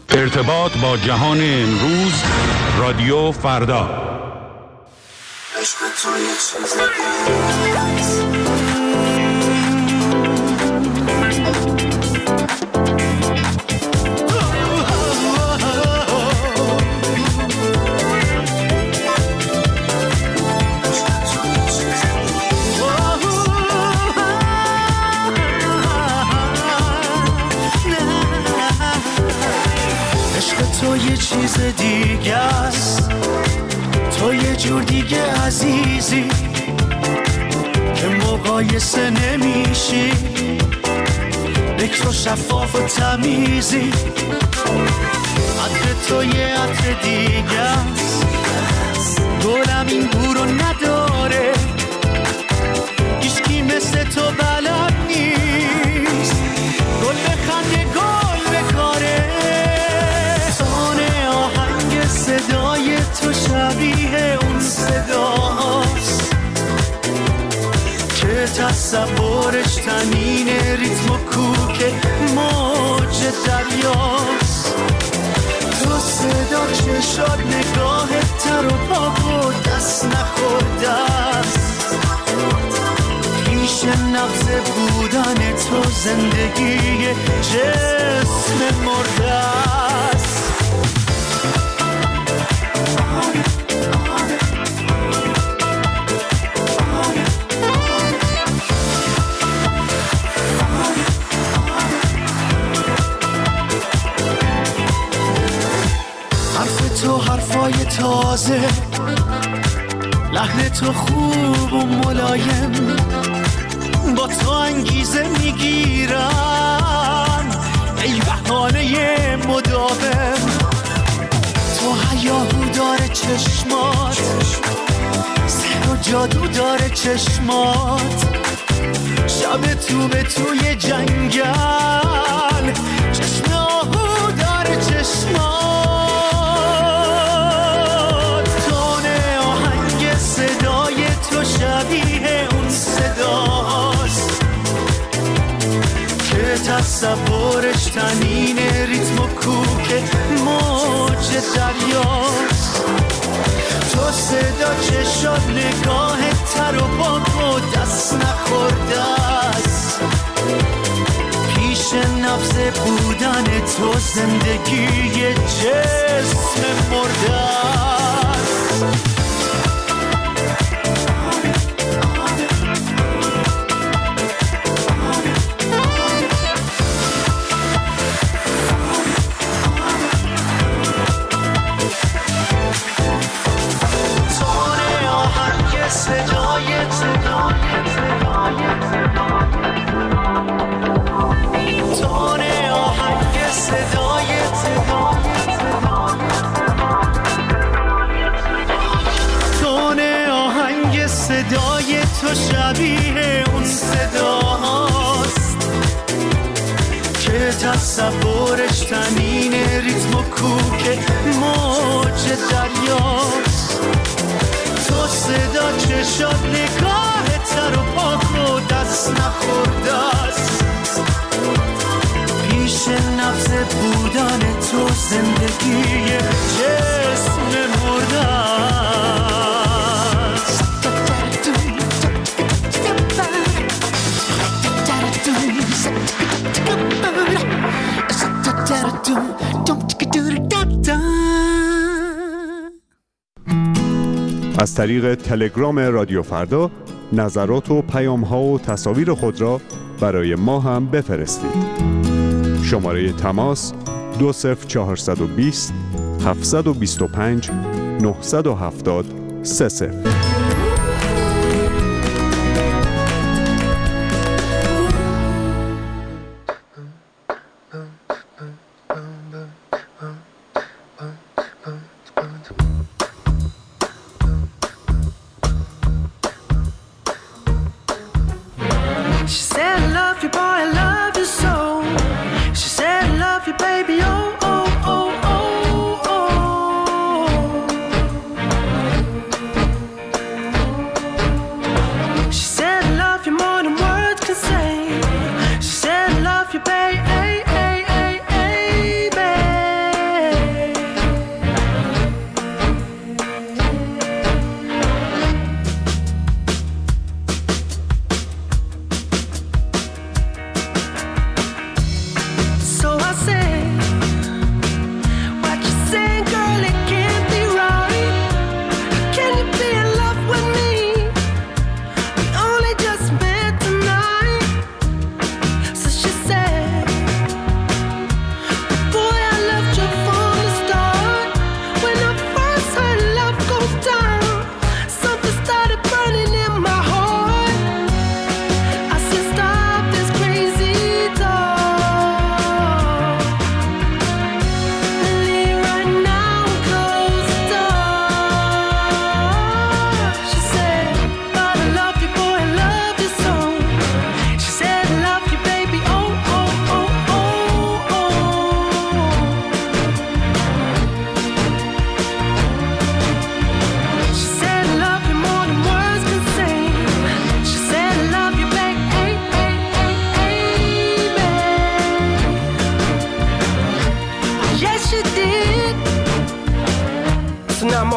ارتباط با جهان امروز، رادیو فردا. تو یه چیز دیگه است، تو یه جور دیگه عزیزی که مقایسه نمیشی، بکر و شفاف و تمیزی. عطر تو یه عطر دیگه است، گلم این بو رو نداره، هیچکی مثل تو بلد نیست، گل بخنده گل بکاره. صدای تو شبیه اون صداست که تصورش تنین ریتم و کوک موج دریاست. تو صدا چشات نگاهت تر و پاک و دست نخورده است، پیش نبض بودن تو زندگی جسم مرده است. تو حرفای تازه، لحن تو خوب و ملایم، با تو انگیزه میگیرم ای بهانه مداوم. تو هیاهو داره چشمات، سحر و جادو داره چشمات، شب تو به توی جنگل، چشم آهو داره چشمات. شبیه اون صداست که تصورش تنین ریتم و کوک موج دریاست. تو صدا چشات نگاه تر و پاک و دست نخورده است، پیش نبض بودن تو زندگی جسم مرده است. صدای تو شبیه اون صداست که تصورش تنین ریتم و کوک موج دریاست. تو صدا چشات نگاه تر و پاک و دست نخورده است، پیش نبض بودن تو زندگی جسم مرده است. از طریق تلگرام رادیو فردا نظرات و پیام‌ها و تصاویر خود را برای ما هم بفرستید. شماره تماس 20420 725 970 30.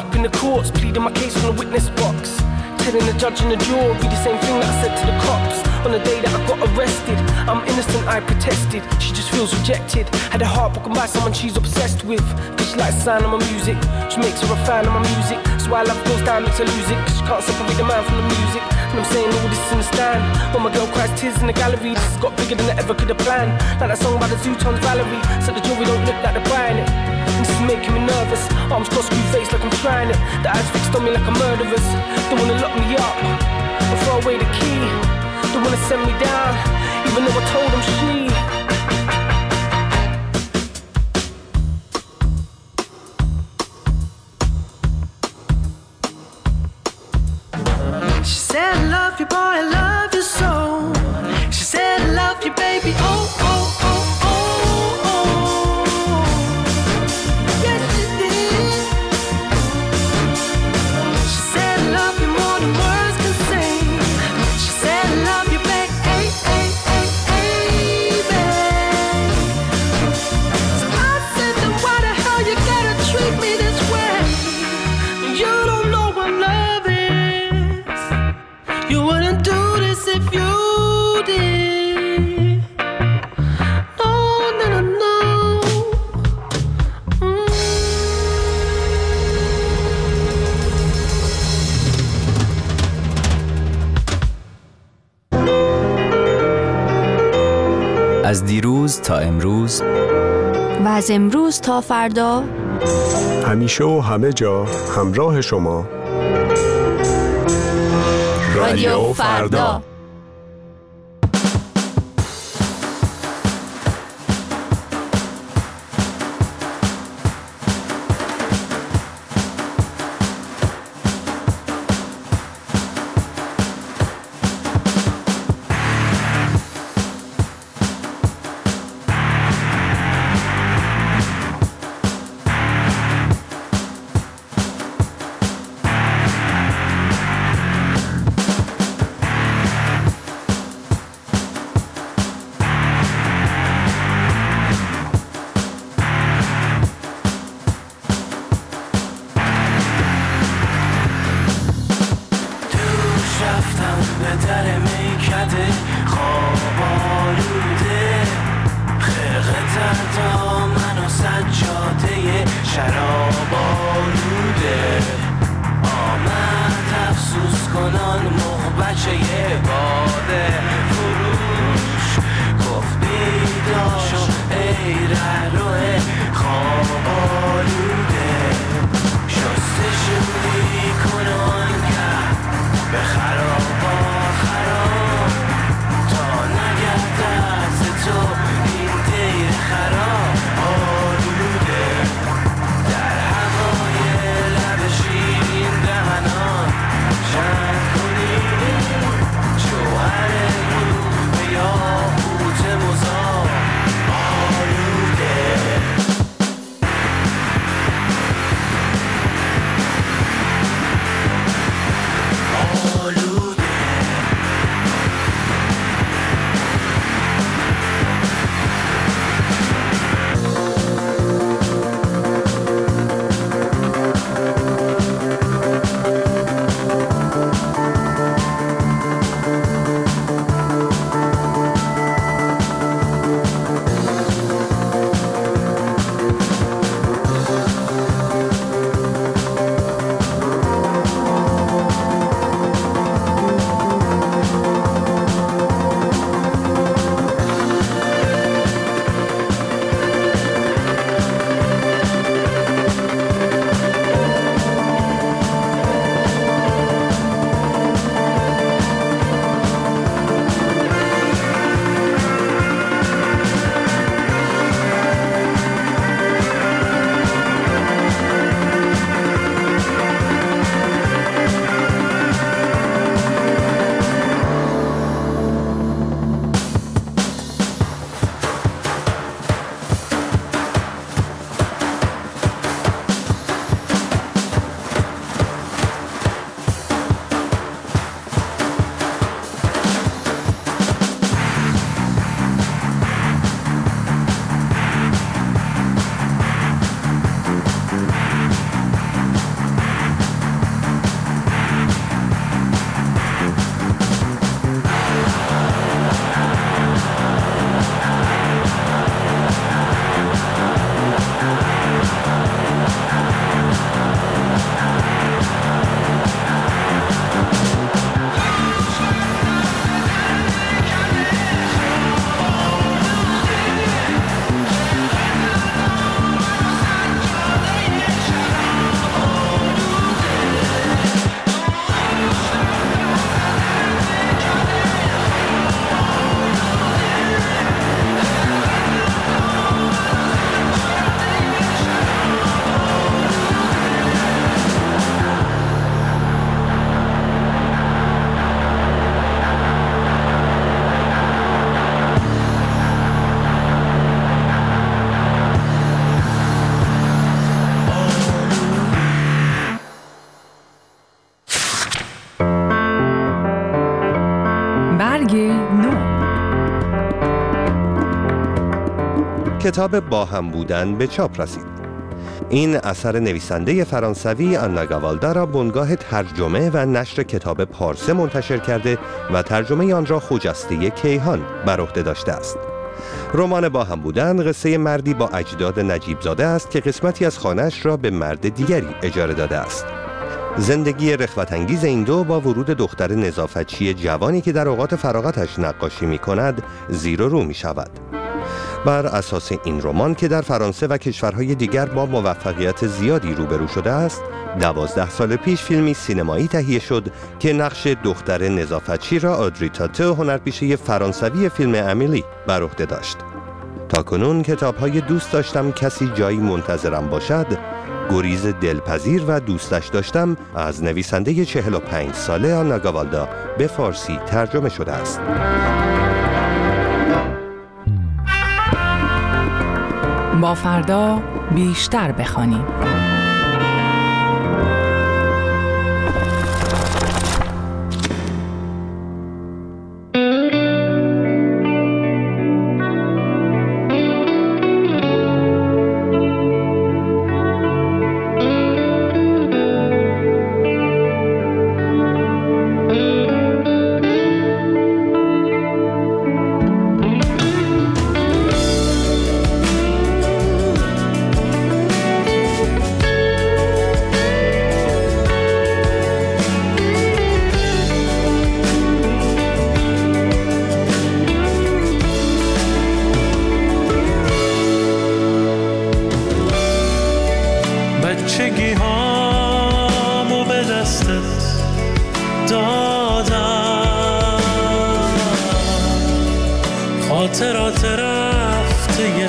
up in the courts, pleading my case on the witness box, telling the judge and the jury the same thing that I said to the cops on the day that I got arrested. I'm innocent, I protested, she just feels rejected. Had her heart broken by someone she's obsessed with, cause she likes the sound of my music, she makes her a fan of my music. So why love goes down makes her lose it, cause she can't separate the man from the music. And I'm saying all this in the stand, when my girl cries tears in the gallery. This has got bigger than I ever could have planned, like that song by the Zootons, Valerie. Said the jury don't look like they're buying it, and this is making me nervous. Arms crossed, screw face like I'm trying it, the eyes fixed on me like a murderer's. They wanna lock me up and throw away the key, they wanna send me down, even though I told them she said, I love you, boy, I love you so. She said, I love you, baby, oh, oh, oh, oh, oh. Yes, she did. She said, I love you more than words can say. She said, I love you, baby, hey, hey, hey, hey, babe. So I said, then why the hell you gotta treat me this way? You don't know what love is. You wouldn't do this if you did. No, no, no, no. از دیروز تا امروز و از امروز تا فردا، همیشه و همه جا همراه شما. رادیو فردا. کتاب با هم بودن به چاپ رسید. این اثر نویسنده فرانسوی آنا گاوالدا را بنگاه ترجمه و نشر کتاب پارسه منتشر کرده و ترجمه آن را خجسته کیهان بر عهده داشته است. رمان با هم بودن قصه مردی با اجداد نجیب زاده است که قسمتی از خانه‌اش را به مرد دیگری اجاره داده است. زندگی رغبت‌انگیز این دو با ورود دختر نظافتچی جوانی که در اوقات فراغتش نقاشی می‌کند زیر و رو می‌شود. بر اساس این رمان که در فرانسه و کشورهای دیگر با موفقیت زیادی روبرو شده است، 12 سال پیش فیلمی سینمایی تهیه شد که نقش دختر نظافتچی را آدری تاتو، هنرپیشه فرانسوی فیلم امیلی، بر عهده داشت. تاکنون کتاب‌های دوست داشتم کسی جایی منتظرم باشد، گریز دلپذیر و دوستش داشتم از نویسنده 45 ساله آنا گاوالدا به فارسی ترجمه شده است. با فردا بیشتر بخوانیم. بچگی هامو به دستت دادم، خاطرات رفته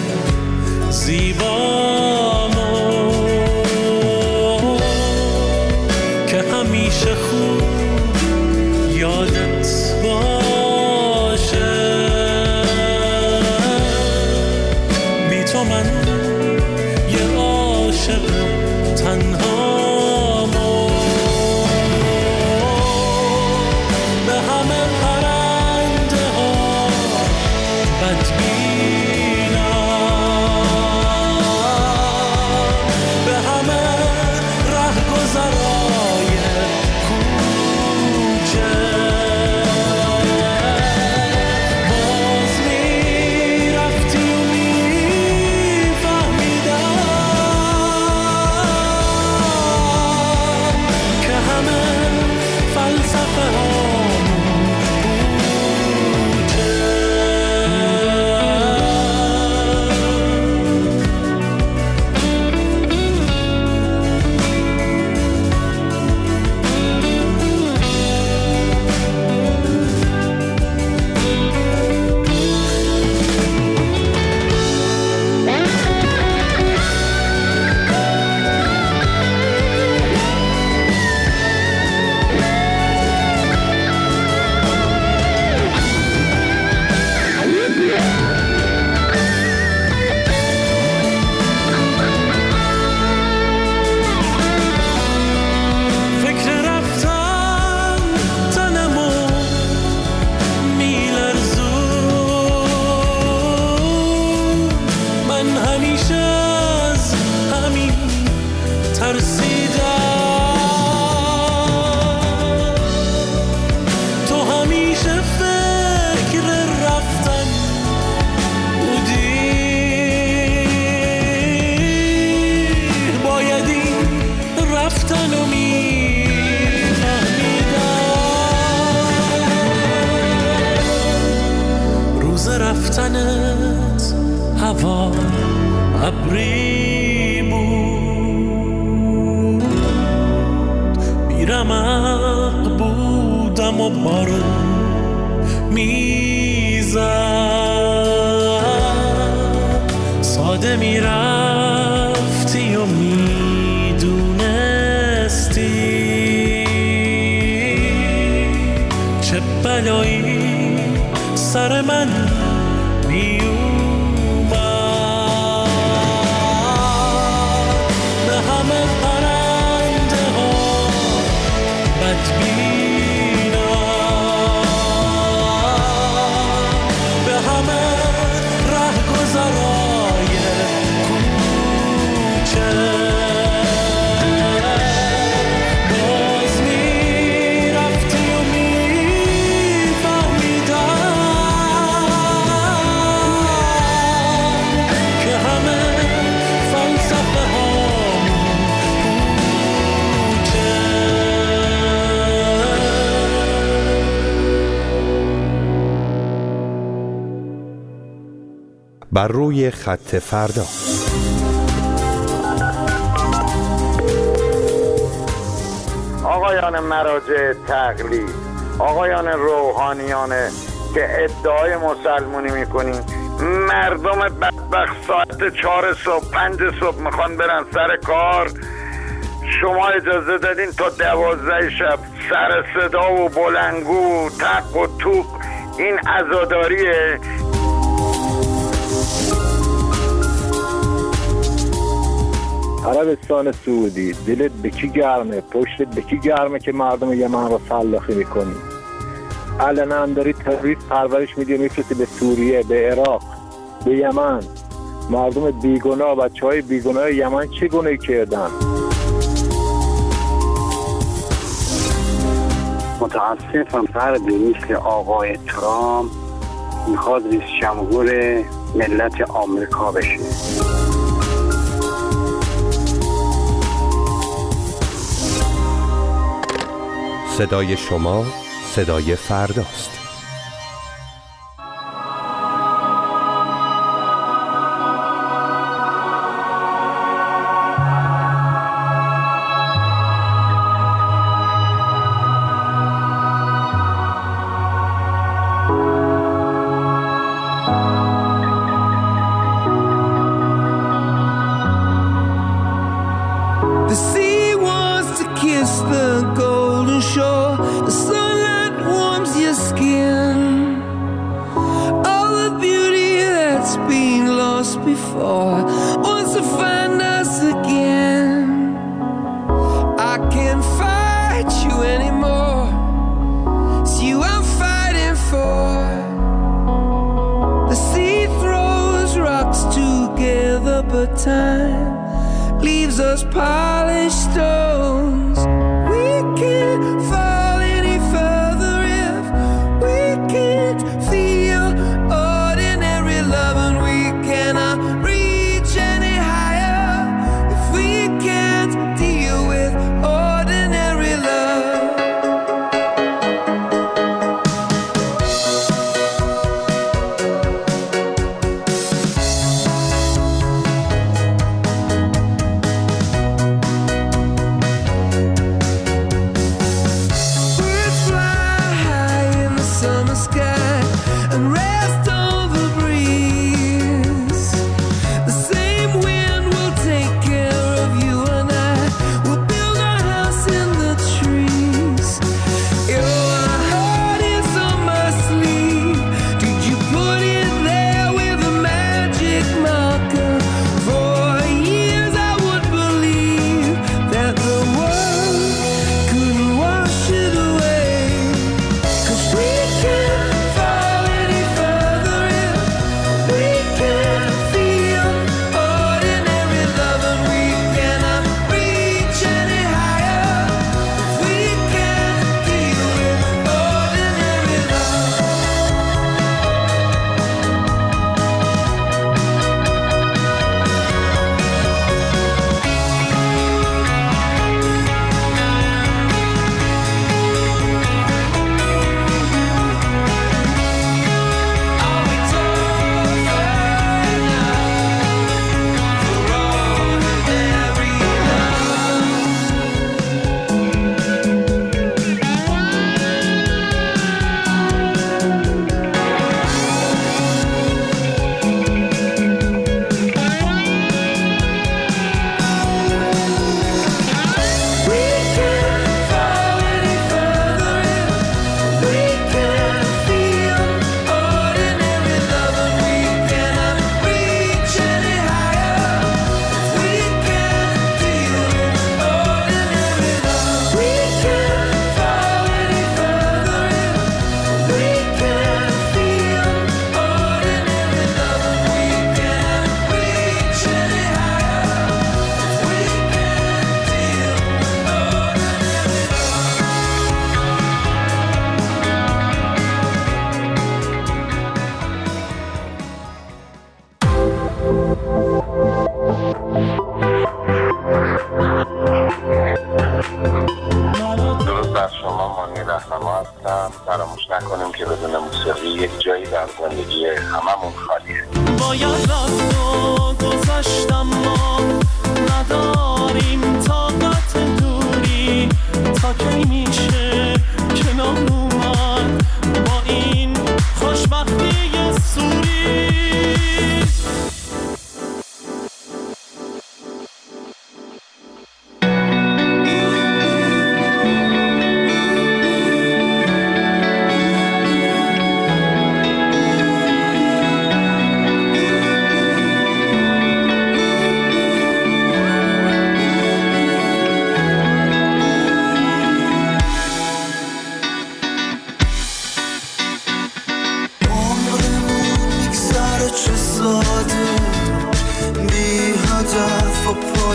زیبامو که همیشه خوب یادت باشه. بی تو من یه عاشق تنهامو، به همه پرنده ها بدبینم، به همه رهگذرای کوچه باز میرفتی و میفهمیدم که همه فلسفه هامون پوچه. فکر رفتن تنمو میلرزون، من همیشه از همین ترسیدم. تو همیشه فکر رفتن بودی، باید این رفتن رو میفهمیدم. روز رفتنت هوا ابری بود، بیرمق بودم و بارون میزد، ساده میرفتی و میدونستی چه بلایی سر من میومد. به همه پرنده ها بدبینم، به همه رهگذران بر روی خط فردا. آقایان مراجع تقلید، آقایان روحانیان که ادعای مسلمونی میکنین، مردم بدبخت ساعت 4 صبح 5 صبح میخوان برن سر کار، شما اجازه دادین تا 12 شب سر صدا و بلنگو تق و توق. این عزاداریه. عربستان سعودی، دلت به کی گرمه؟ پشتت به کی گرمه که مردم یمن رو سلاخی میکنی؟ علنا داری تروریست پرورش میدی، میفرستی به سوریه، به عراق، به یمن. مردم بیگناه، بچهای بیگناه یمن چه گناهی کردن؟ متاسفم فردی مثل آقای ترامپ میخواد رئیس جمهور ملت آمریکا بشه. صدای شما صدای فرداست. Time leaves us polished stones. We can't fall any further if we can't feel ordinary love, and we cannot reach any higher if we can't deal with ordinary love.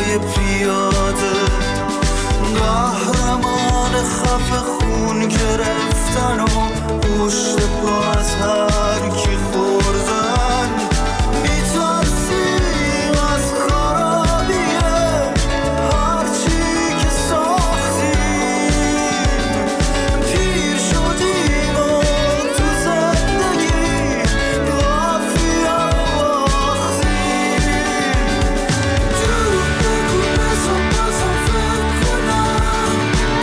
پای پیاده، قهرمان خفه خون گرفتن و پشت پا از هر کی خوردن. میترسیم از خرابیه هرچی که ساختیم، پیر شدیم و تو زندگی قافیه رو باختیم. دروغ بگو بزن بازم فکر کنم،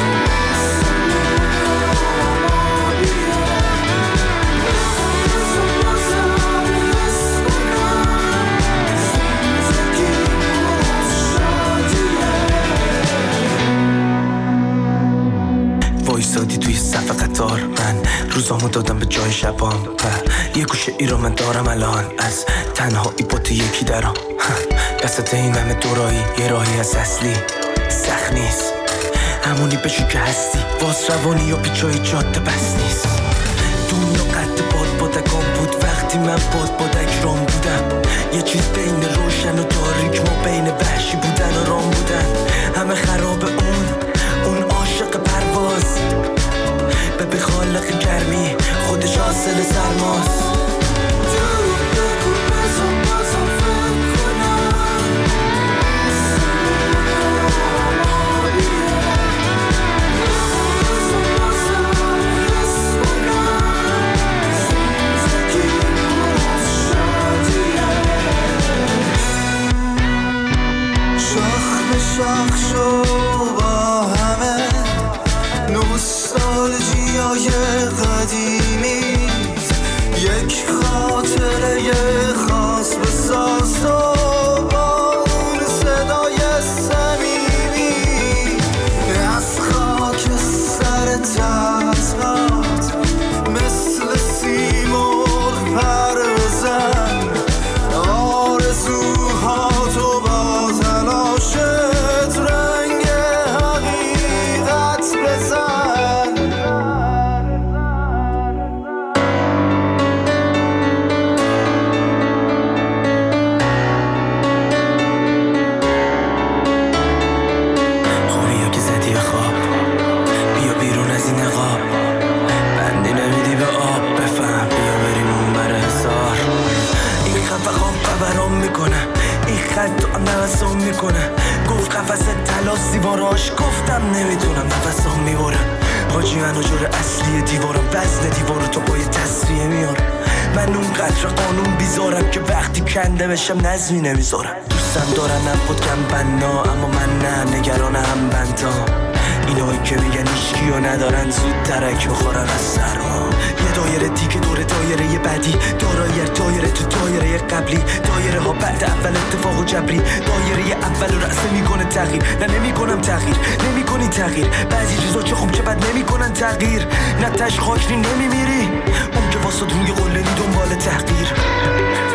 وایسادی توی صف قطار، من روزامو دادم به جای شبام و یه گوشه ای رو من دارم الان از تنهایی با تو یکی درام. دستت این همه دورایی یه راهی از اصلی سخت نیست، همونی بشو که هستی، واس روانی یا پیچای جاده بس نیست. دنیا قد بادکام بود وقتی من بادک رام بودم، یه چیز بین روشن و تاریک، ما بین وحشی بودن و رام بودن. همه خراب اون عاشق پرواز، به خالق گرمی خودش حاصل سرماست. دروغ بگو بزن بازم فکر کنم، شاخ شو با همه نوستالژیای قدیمیت، یک خاطره خاص بساز و با اون صدای صمیمی از خاک سر تحتات مثل سیمرغ پر بزن، آرزوهاتو با تلاشت رنگ حقیقت بزن. خوبی که زدی به خواب، بیا بیرون از این نقاب، بندی نمیدی به آب، بفهم بیا بریم اون بر حسار. این خفه خواب برام میکنه، این خط تو نفسام میکنه، گفت قفص تلاس دیواراش، گفتم نمیتونم نفسام میبرم. حاجی منو جور اصلی دیوارم، وزن دیوارو تو پای تصفیه میارم. من اون قدر قانون بیزارم که وقتی کنده بشم نظمی نمیذارم. دوستم دارن نبود کم بنا، اما من نه، نگران هم بندام. اینایی که میگن ایشکی و ندارن زود ترک بخورن از سرما. یه دایره دیگه دور دایره یه بعدی، دارایی دایره تو دایره قبلی، دایره ها بعد اول اتفاق و جبری، دایره اول رو رأسه میکنه تغییر. نه نمیکنم تغییر، نمیکنی تغییر، بعضی چیزا چه خوب چه بد نمیکنن تغییر. نه تش خاکری نمیمیری، اون که واسه روی قلنی دنبال تحقیر.